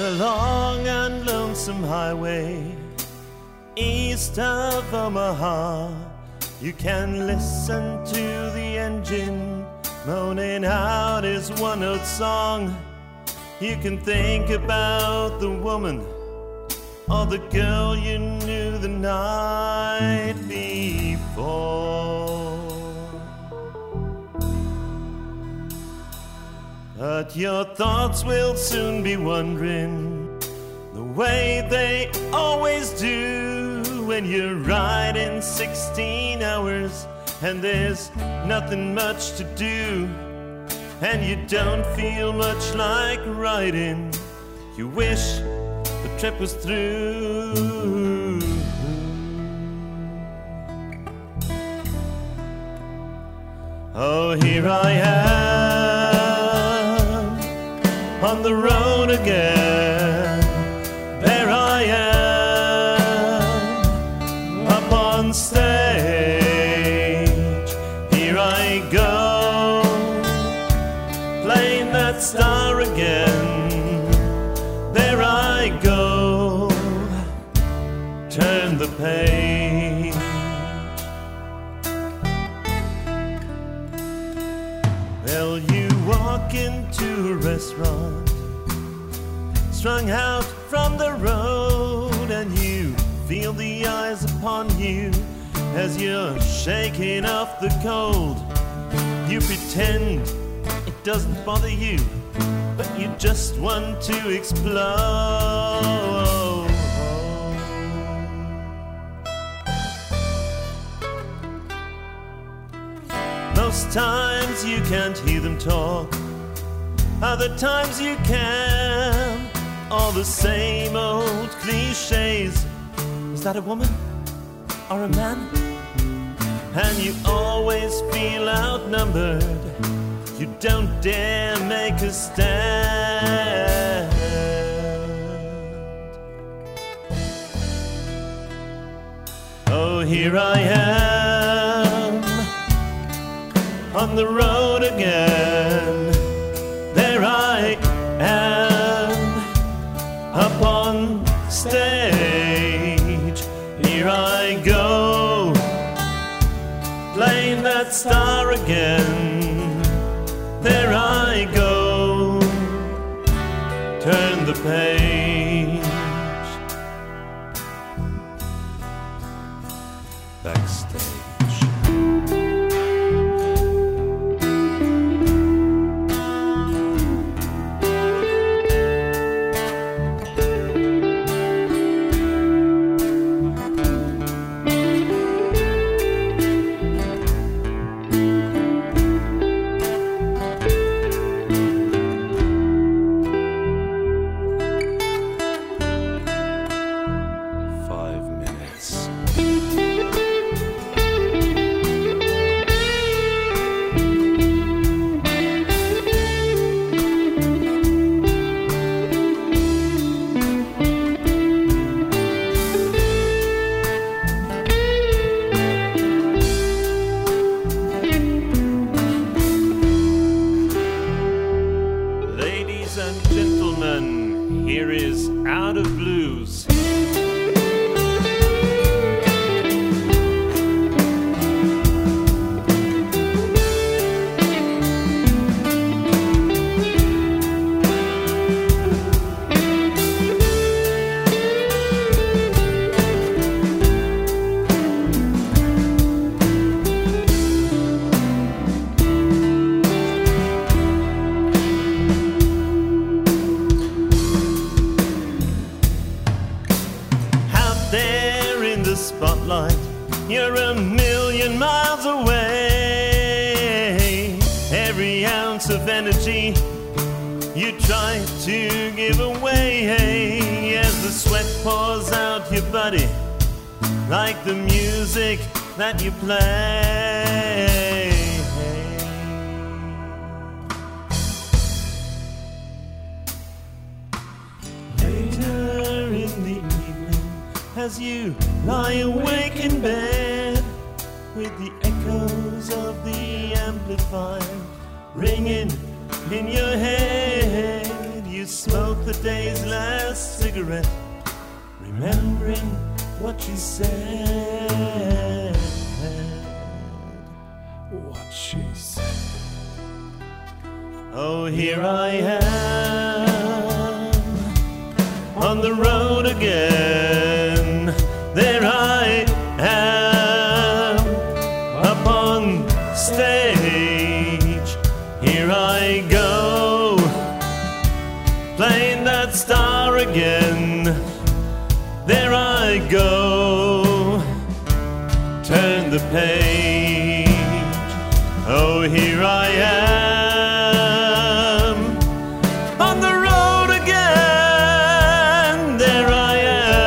a long and lonesome highway east of Omaha. You can listen to the engine moaning out his one-note song. You can think about the woman or the girl you knew the night before. But your thoughts will soon be wandering the way they always do when you're riding 16 hours and there's nothing much to do, and you don't feel much like riding. You wish the trip was through. Oh, here I am on the road again. There I am up on stage. Here I go, playing that star again. There I go, turn the page. Well, you walk into a restaurant, strung out from the road, and you feel the eyes upon you as you're shaking off the cold. You pretend it doesn't bother you, but you just want to explode. Most times you can't hear them talk, other times you can. All the same old cliches. Is that a woman or a man? And you always feel outnumbered. You don't dare make a stand. Oh, here I am on the road again. There I am up on stage. Here I go, playing that star again. There I go, turn the page. Backstage. 5 minutes. Ladies and gentlemen, here is Out of Blues. Spotlight, you're a million miles away. Every ounce of energy you try to give away as the sweat pours out your body like the music that you play. Later in the evening, as you lie awake in bed with the echoes of the amplifier ringing in your head, you you smoke the day's last cigarette, remembering what you said. What she said. Oh, here I am on the road again. There I am up on stage. Here I go, playing that star again. There I go, turn the page. Oh, here I am on the road again. There I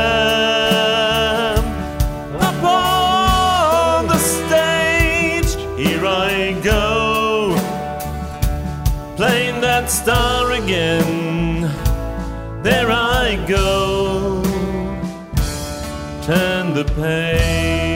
am up on the stage. Here I go, playing that star again. There I go, turn the page.